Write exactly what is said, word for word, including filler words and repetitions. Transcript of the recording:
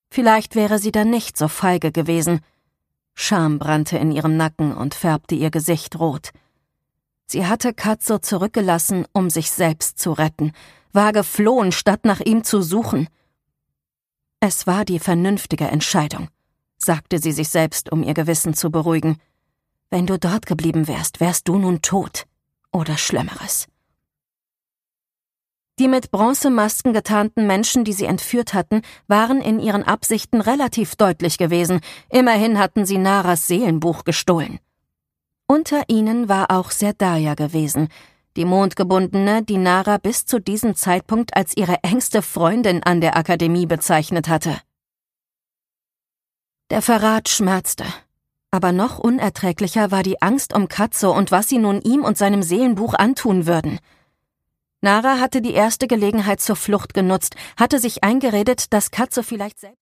Vielleicht wäre sie dann nicht so feige gewesen. Scham brannte in ihrem Nacken und färbte ihr Gesicht rot. Sie hatte Katzo zurückgelassen, um sich selbst zu retten, war geflohen, statt nach ihm zu suchen. Es war die vernünftige Entscheidung, sagte sie sich selbst, um ihr Gewissen zu beruhigen. Wenn du dort geblieben wärst, wärst du nun tot oder Schlimmeres. Die mit Bronzemasken getarnten Menschen, die sie entführt hatten, waren in ihren Absichten relativ deutlich gewesen. Immerhin hatten sie Naras Seelenbuch gestohlen. Unter ihnen war auch Serdaya gewesen, die Mondgebundene, die Nara bis zu diesem Zeitpunkt als ihre engste Freundin an der Akademie bezeichnet hatte. Der Verrat schmerzte, aber noch unerträglicher war die Angst um Katzo und was sie nun ihm und seinem Seelenbuch antun würden. Nara hatte die erste Gelegenheit zur Flucht genutzt, hatte sich eingeredet, dass Katzo vielleicht selbst